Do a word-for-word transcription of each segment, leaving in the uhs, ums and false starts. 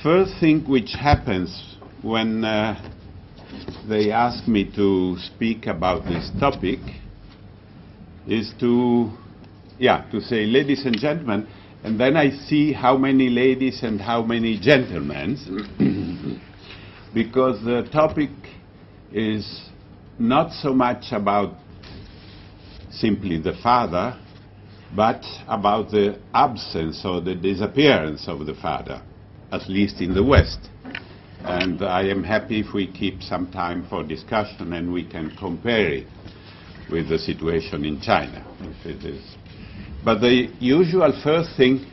first thing which happens when uh, they ask me to speak about this topic is to, yeah, to say, ladies and gentlemen, and then I see how many ladies and how many gentlemen, because the topic is not so much about simply the father, but about the absence or the disappearance of the father, at least in the West. And I am happy if we keep some time for discussion and we can compare it with the situation in China, if it is. But the usual first thing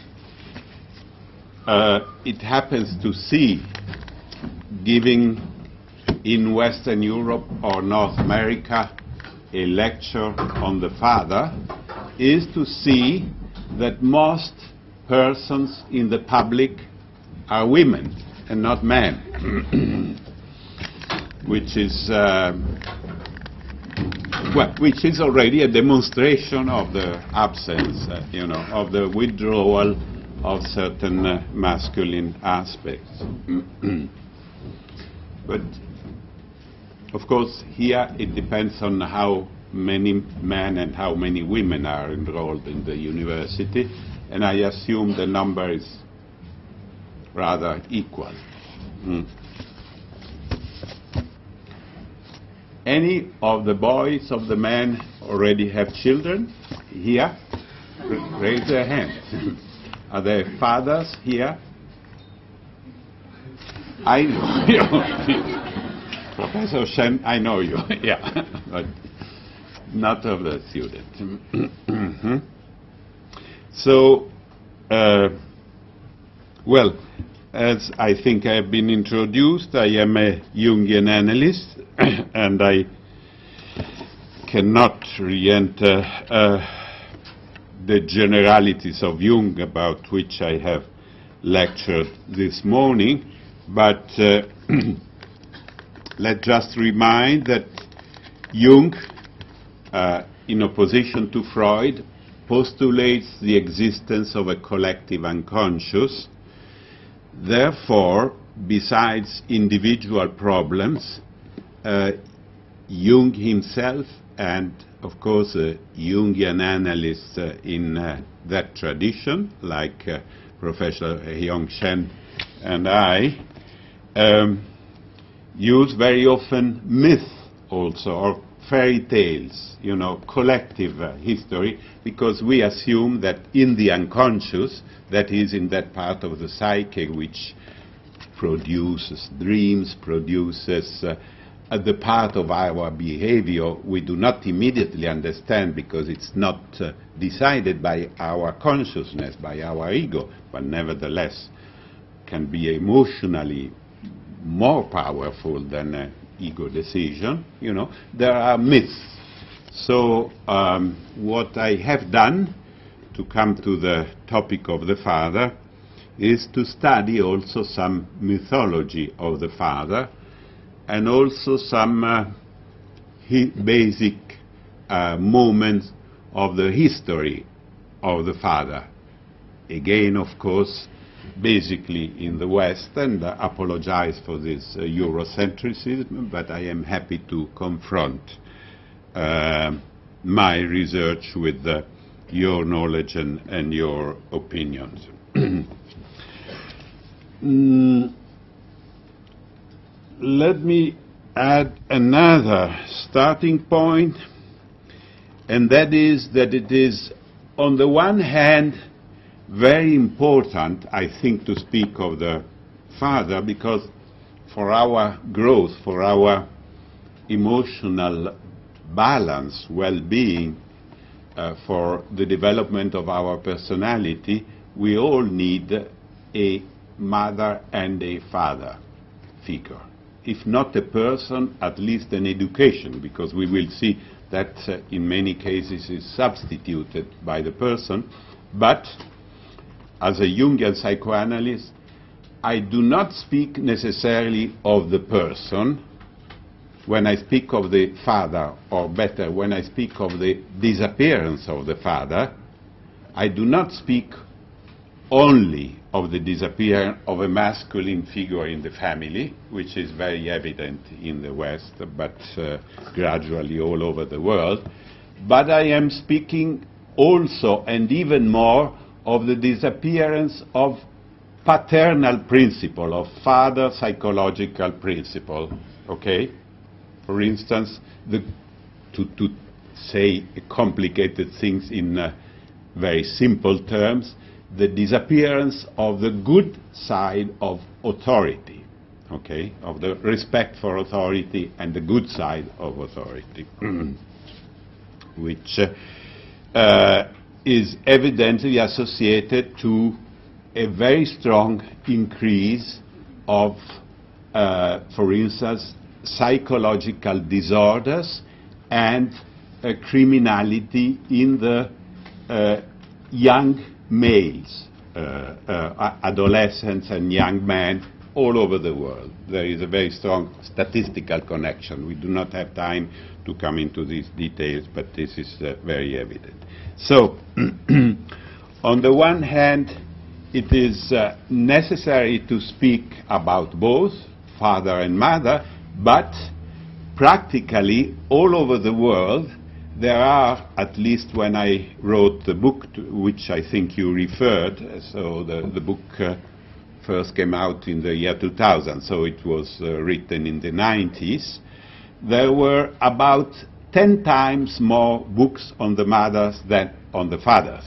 uh, it happens to see giving in Western Europe or North America a lecture on the father is to see that most persons in the public are women and not men, which is uh, well, which is already a demonstration of the absence, uh, you know, of the withdrawal of certain uh, masculine aspects. But of course, here it depends on how many men and how many women are enrolled in the university, and I assume the number is rather equal. Mm. Any of the boys, of the men, already have children here? R- raise their hand. Are there fathers here? I know you. Professor Shen, I know you, yeah, but not of the students. Mm-hmm. So, uh, well, as I think I have been introduced, I am a Jungian analyst, and I cannot re-enter uh, the generalities of Jung about which I have lectured this morning, but uh, let's just remind that Jung, uh, in opposition to Freud, postulates the existence of a collective unconscious. Therefore, besides individual problems, uh, Jung himself, and of course uh, Jungian analysts uh, in uh, that tradition, like uh, Professor Hyong Shen and I, um, use very often myth also, or fairy tales, you know, collective uh, history, because we assume that in the unconscious, that is, in that part of the psyche which produces dreams, produces uh, uh, the part of our behavior we do not immediately understand because it's not uh, decided by our consciousness, by our ego, but nevertheless can be emotionally more powerful than an ego decision, you know. There are myths. So um, what I have done to come to the topic of the father is to study also some mythology of the father and also some uh, hi- basic uh, moments of the history of the father. Again, of course, basically in the West, and uh, apologize for this uh, Eurocentrism, but I am happy to confront uh, my research with uh, your knowledge and, and your opinions. mm, let me add another starting point, and that is that it is, on the one hand, very important, I think, to speak of the father, because for our growth, for our emotional balance, well-being, uh, for the development of our personality, we all need a mother and a father figure. If not a person, at least an education, because we will see that uh, in many cases is substituted by the person. But as a Jungian psychoanalyst, I do not speak necessarily of the person when I speak of the father, or better, when I speak of the disappearance of the father. I do not speak only of the disappearance of a masculine figure in the family, which is very evident in the West, but uh, gradually all over the world. But I am speaking also, and even more, of the disappearance of paternal principle, of father psychological principle, okay? For instance, the, to, to say complicated things in uh, very simple terms, the disappearance of the good side of authority, okay, of the respect for authority and the good side of authority, which uh, uh, is evidently associated to a very strong increase of, uh, for instance, psychological disorders and uh, criminality in the uh, young males, uh, uh, adolescents and young men all over the world. There is a very strong statistical connection. We do not have time to come into these details, but this is uh, very evident. So, on the one hand, it is uh, necessary to speak about both father and mother, but practically all over the world there are, at least when I wrote the book to which I think you referred, so the, the book uh, first came out in the year two thousand, so it was uh, written in the nineties, there were about ten times more books on the mothers than on the fathers.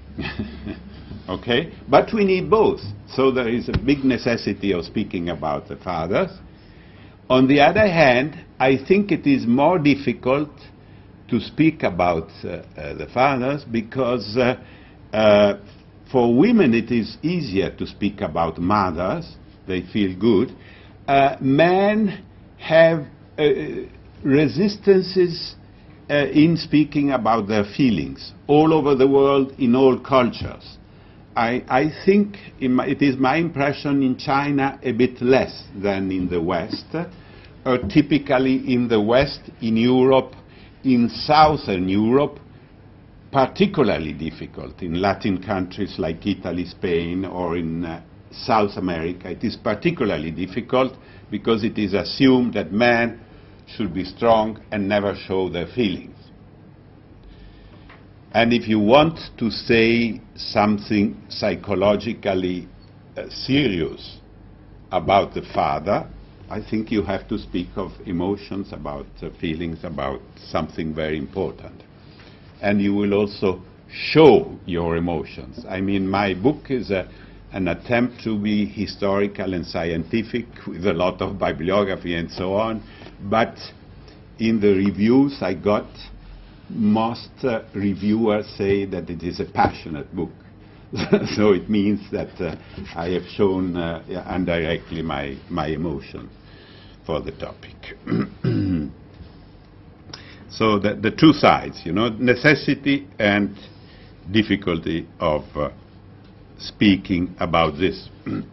Okay? But we need both, so there is a big necessity of speaking about the fathers. On the other hand, I think it is more difficult to speak about uh, uh, the fathers because uh, uh, for women it is easier to speak about mothers. They feel good. Uh, men have uh, resistances uh, in speaking about their feelings all over the world in all cultures. I, I think in my, it is my impression in China a bit less than in the West, or typically in the West, in Europe, in Southern Europe, particularly difficult. In Latin countries like Italy, Spain, or in uh, South America, it is particularly difficult because it is assumed that men should be strong and never show their feelings. And if you want to say something psychologically uh, serious about the father, I think you have to speak of emotions, about uh, feelings, about something very important. And you will also show your emotions. I mean, my book is a, an attempt to be historical and scientific with a lot of bibliography and so on, but in the reviews I got, most uh, reviewers say that it is a passionate book. So it means that uh, I have shown uh, indirectly my, my emotions for the topic. So the, the two sides, you know, necessity and difficulty of uh, speaking about this.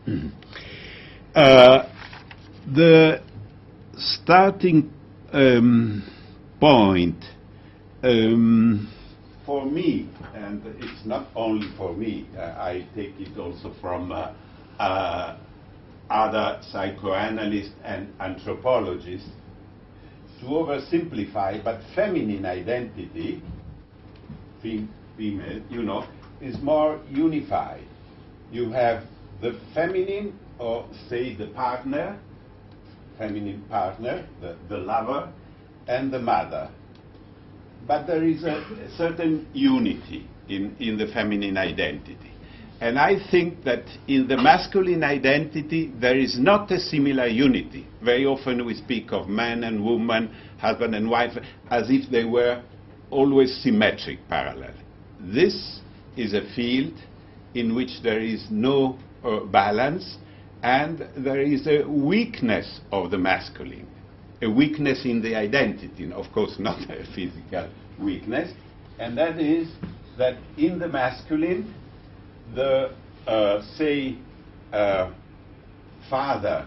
uh, the starting um, point um, for me, and it's not only for me, uh, I take it also from uh, uh, other psychoanalysts and anthropologists, to oversimplify, but feminine identity, fem female, you know, is more unified. You have the feminine, or say the partner, feminine partner, the, the lover, and the mother. But there is a, a certain unity in, in the feminine identity. And I think that in the masculine identity, there is not a similar unity. Very often we speak of man and woman, husband and wife, as if they were always symmetric, parallel. This is a field in which there is no uh, balance, and there is a weakness of the masculine, a weakness in the identity, of course not a physical weakness, and that is that in the masculine, the, uh, say, uh, father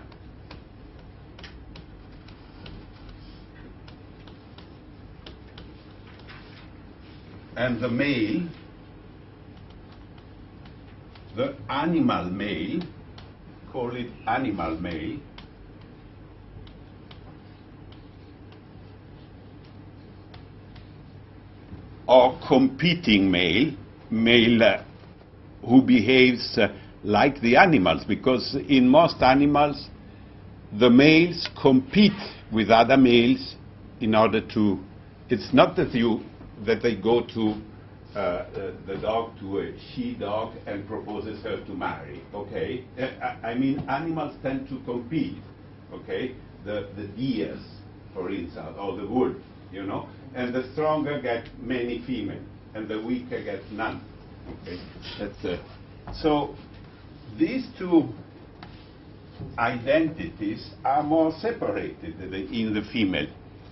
and the male, the animal male, call it animal male, or competing male, male uh, who behaves uh, like the animals, because in most animals the males compete with other males in order to, it's not that you, that they go to uh, uh, the dog to a she-dog and proposes her to marry, okay? Uh, I, I mean, animals tend to compete, okay? The, the deers, for instance, or the wolf, you know? And the stronger get many females, and the weaker get none, okay? That's, uh, so these two identities are more separated in the female.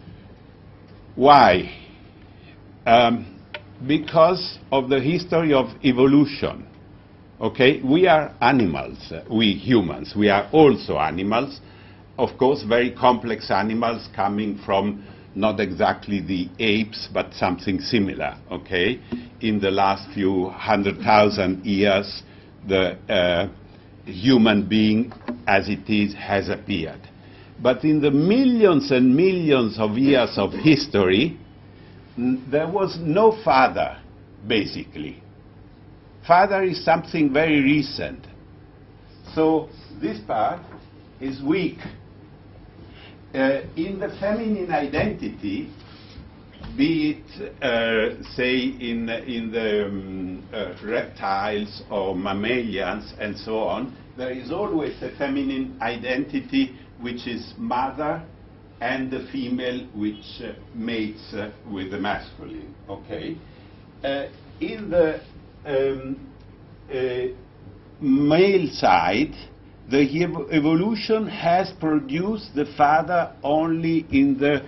Why? Um, because of the history of evolution. Okay, we are animals, uh, we humans, we are also animals, of course very complex animals coming from not exactly the apes, but something similar, okay? In the last few hundred thousand years, the uh, human being as it is has appeared. But in the millions and millions of years of history, n there was no father, basically. Father is something very recent. So this part is weak. Uh, in the feminine identity, be it, uh, say, in, in the um, uh, reptiles or mammalians and so on, there is always a feminine identity which is mother, and the female which uh, mates uh, with the masculine, okay? Uh, in the um, uh, male side, the ev evolution has produced the father only in the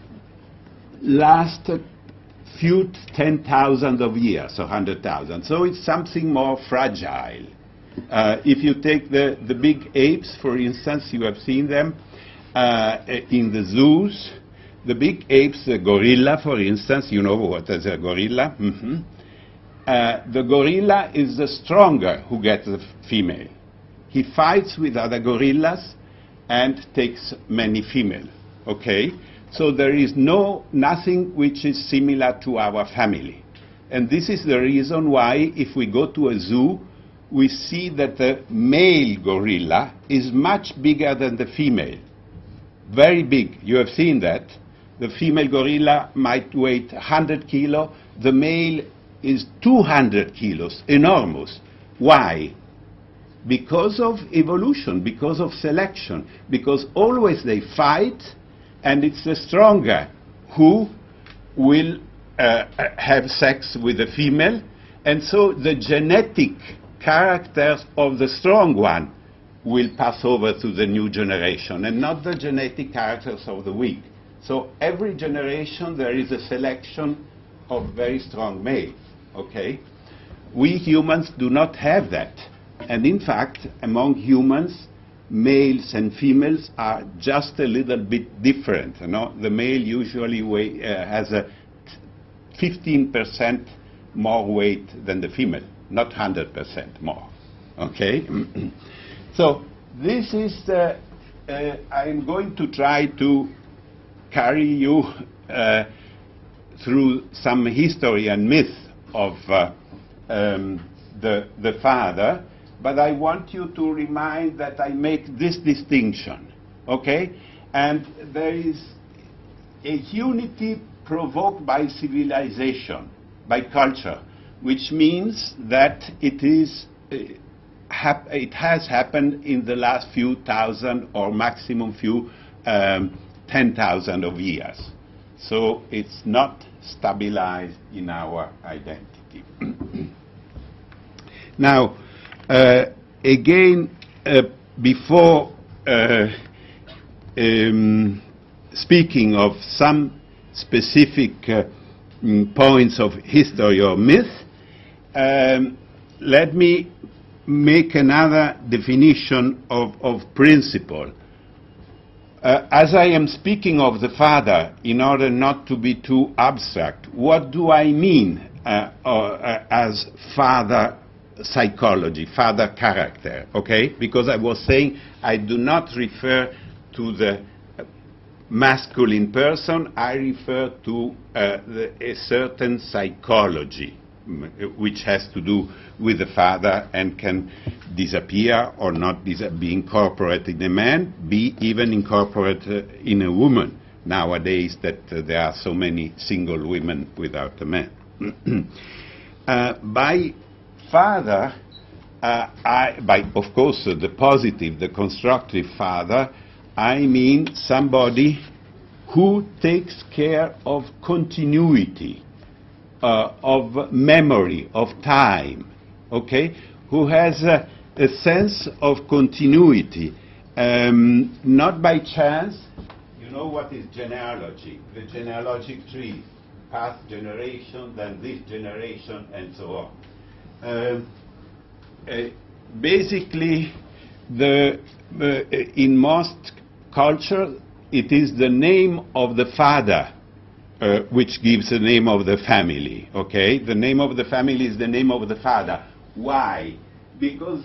last few ten thousand of years, or hundred thousand. So it's something more fragile. Uh, if you take the, the big apes, for instance, you have seen them uh, in the zoos. The big apes, the gorilla, for instance, you know what is a gorilla? Mm-hmm. uh, the gorilla is the stronger who gets the female. He fights with other gorillas and takes many female, okay? So there is no, nothing which is similar to our family. And this is the reason why if we go to a zoo, we see that the male gorilla is much bigger than the female. Very big. You have seen that. The female gorilla might weigh one hundred kilo. The male is two hundred kilos. Enormous. Why? Because of evolution, because of selection, because always they fight, and it's the stronger who will uh, have sex with the female, and so the genetic characters of the strong one will pass over to the new generation, and not the genetic characters of the weak. So every generation there is a selection of very strong males, okay? We humans do not have that. And in fact, among humans, males and females are just a little bit different. You know? The male usually weigh, uh, has a fifteen percent more weight than the female, not one hundred percent more. Okay? So this is, uh, uh, I'm going to try to carry you uh, through some history and myth of uh, um, the, the father. But I want you to remind that I make this distinction, okay? And there is a unity provoked by civilization, by culture, which means that it is, uh, hap it has happened in the last few thousand or maximum few um, ten thousand of years. So it's not stabilized in our identity. Now, Uh, again, uh, before uh, um, speaking of some specific uh, mm, points of history or myth, um, let me make another definition of, of principle. Uh, as I am speaking of the father, in order not to be too abstract, what do I mean uh, or, uh, as father psychology, father character, okay? Because I was saying I do not refer to the masculine person, I refer to uh, the, a certain psychology which has to do with the father and can disappear or not dis be incorporated in a man, be even incorporated in a woman nowadays that uh, there are so many single women without a man. uh, by father, uh, I, by of course uh, the positive, the constructive father, I mean somebody who takes care of continuity, uh, of memory, of time, okay? Who has uh, a sense of continuity, um, not by chance. You know what is genealogy? The genealogic tree, past generation, then this generation, and so on. Uh, uh, basically, the, uh, in most culture, it is the name of the father uh, which gives the name of the family, okay? The name of the family is the name of the father. Why? Because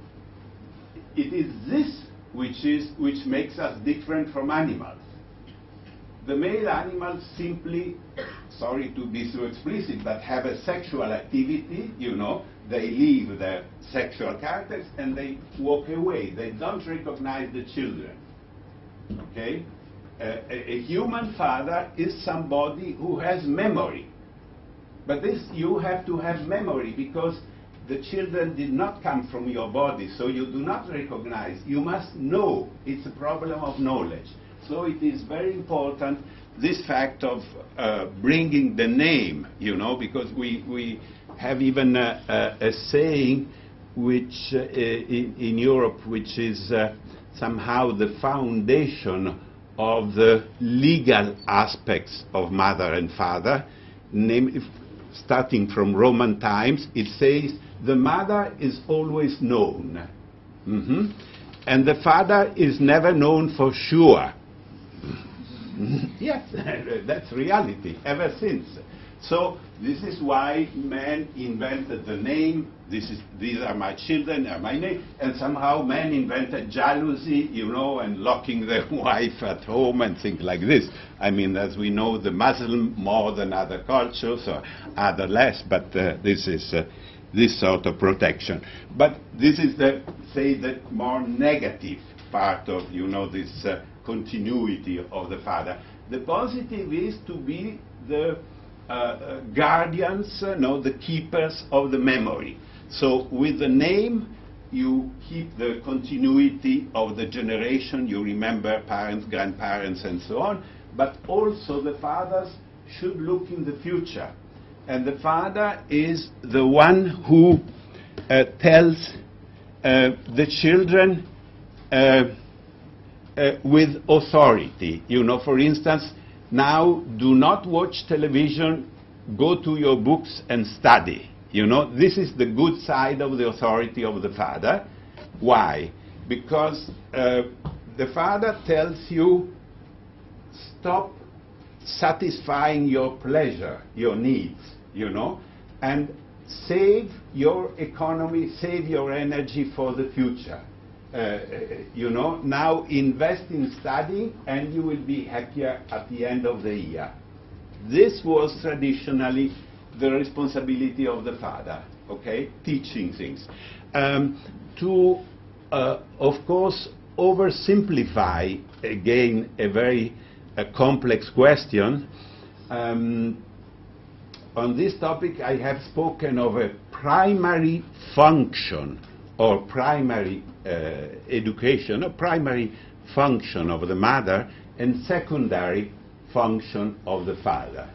it is this which, is, which makes us different from animals. The male animals simply, sorry to be so explicit, but have a sexual activity, you know, they leave their sexual characters and they walk away. They don't recognize the children. Okay? Uh, a, a human father is somebody who has memory. But this, you have to have memory because the children did not come from your body, so you do not recognize. You must know. It's a problem of knowledge. So it is very important, this fact of uh, bringing the name, you know, because we, we have even a, a, a saying which uh, in, in Europe, which is uh, somehow the foundation of the legal aspects of mother and father. Name, if, starting from Roman times, it says the mother is always known, mm-hmm. and the father is never known for sure. Yes, that's reality ever since. So this is why man invented the name. This is, these are my children, are my name. And somehow man invented jealousy, you know, and locking their wife at home and things like this. I mean, as we know, the Muslim more than other cultures, or other less, but uh, this is uh, this sort of protection. But this is the, say, the more negative part of, you know, this uh, continuity of the father. The positive is to be the uh, uh, guardians, uh, no, the keepers of the memory. So with the name, you keep the continuity of the generation, you remember parents, grandparents, and so on, but also the fathers should look in the future. And the father is the one who uh, tells uh, the children uh, Uh, with authority. You know, for instance, now do not watch television, go to your books and study. You know, this is the good side of the authority of the father. Why? Because uh, the father tells you, stop satisfying your pleasure, your needs, you know, and save your economy, save your energy for the future. Uh, you know, now invest in studying and you will be happier at the end of the year. This was traditionally the responsibility of the father, okay, teaching things. Um, to, uh, of course, oversimplify, again, a very uh, complex question, um, on this topic I have spoken of a primary function or primary uh, education, a primary function of the mother and secondary function of the father.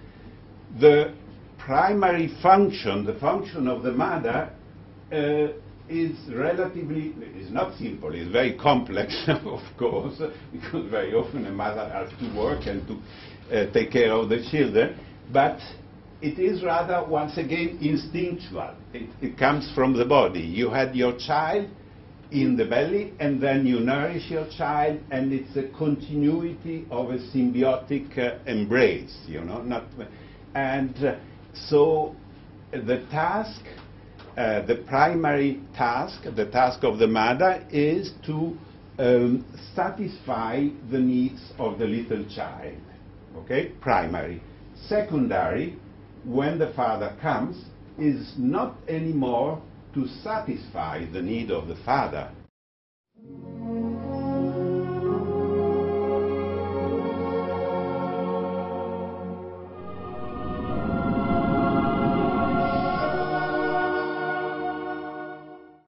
The primary function, the function of the mother, uh, is relatively, is not simple, it's very complex, of course, because very often a mother has to work and to uh, take care of the children, but it is rather, once again, instinctual. It, it comes from the body. You had your child in the belly, and then you nourish your child, and it's a continuity of a symbiotic uh, embrace, you know. Not, and uh, so the task uh, the primary task, the task of the mother, is to um, satisfy the needs of the little child. Okay? Primary. Secondary, when the father comes, is not anymore to satisfy the need of the father,